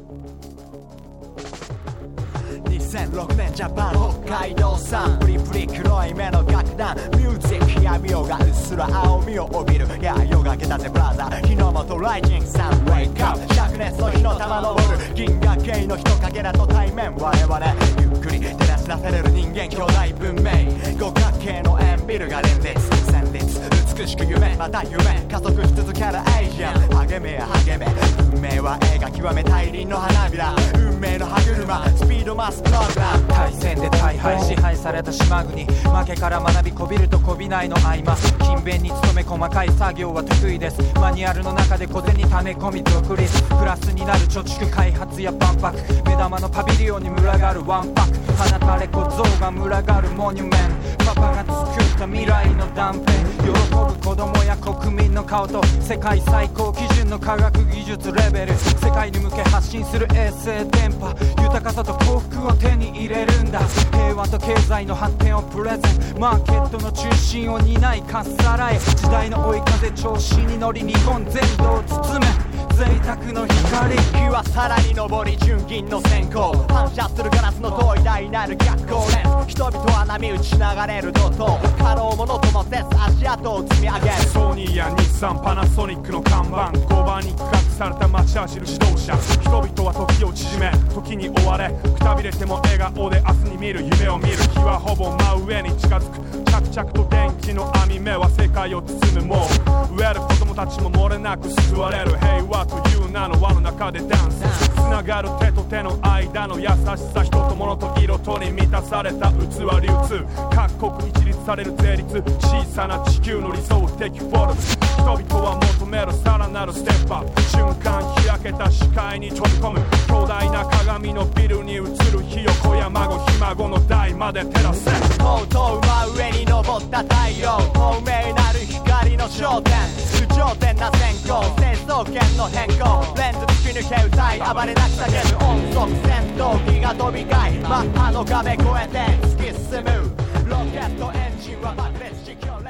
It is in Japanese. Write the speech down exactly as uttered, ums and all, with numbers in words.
にせんろくねんジャパン北海道産プリプリ黒い目の楽団ミュージック闇夜がうっすら青みを帯びるいや夜が明けたぜブラザー日の元ライジングサンウェイクアップ灼熱の火の玉昇る銀河系の人影だと対面我々ゆっくり照らし出せれる人間兄弟文明五角形の円ビルが連立旋律美しく夢また夢加速し続けるエイジアン励めや励め運命は映画極め大輪の花びら運命の歯車スピードマスプログラム対戦で大敗支配された島国負けから学びこびるとこびないの合間勤勉に努め細かい作業は得意ですマニュアルの中で小銭溜め込み独立プラスになる貯蓄開発や万博目玉のパビリオンに群がるワンパク放たれ小僧が群がるモニュメントパパが作った未来の断片喜ぶ子供や国民の顔と世界最高基準の科学技術レベル世界に向け発信する衛星電波豊かさと幸福を手に入れるんだ平和と経済の発展をプレゼンマーケットの中心を担いかっさらえ時代の追い風調子に乗り日本全土を包め贅沢の光日はさらに昇り純銀の閃光反射するガラスの遠い大なる逆光レンズ人々は波打ち流れる怒涛可能ものともせず足跡を積み上げるソニーや日産パナソニックの看板ごばんに区画された街走る指導者人々は時を縮め時に追われくたびれても笑顔で明日に見る夢を見る日はほぼ真上に近づく着々と電気の網目は世界を包むもう飢える子供たちも漏れなく救われる平和という名の輪の中でダンスつながる手と手の間の優しさ人と物と色とに満たされた器流通各国に一律される税率小さな地球の理想的フォルム人々は求めるさらなるステップアップ瞬間開けた視界に飛び込む巨大な鏡のビルに映るひよこや孫ひ孫の代まで照らせとうとう真上に昇った太陽透明なる光の焦点不頂点な閃光成層圏の変更レンズ突き抜け歌い暴れなく叫ぶ音速戦闘機が飛び交いマッハの壁越えて突き進むロケットエンジンは爆裂地球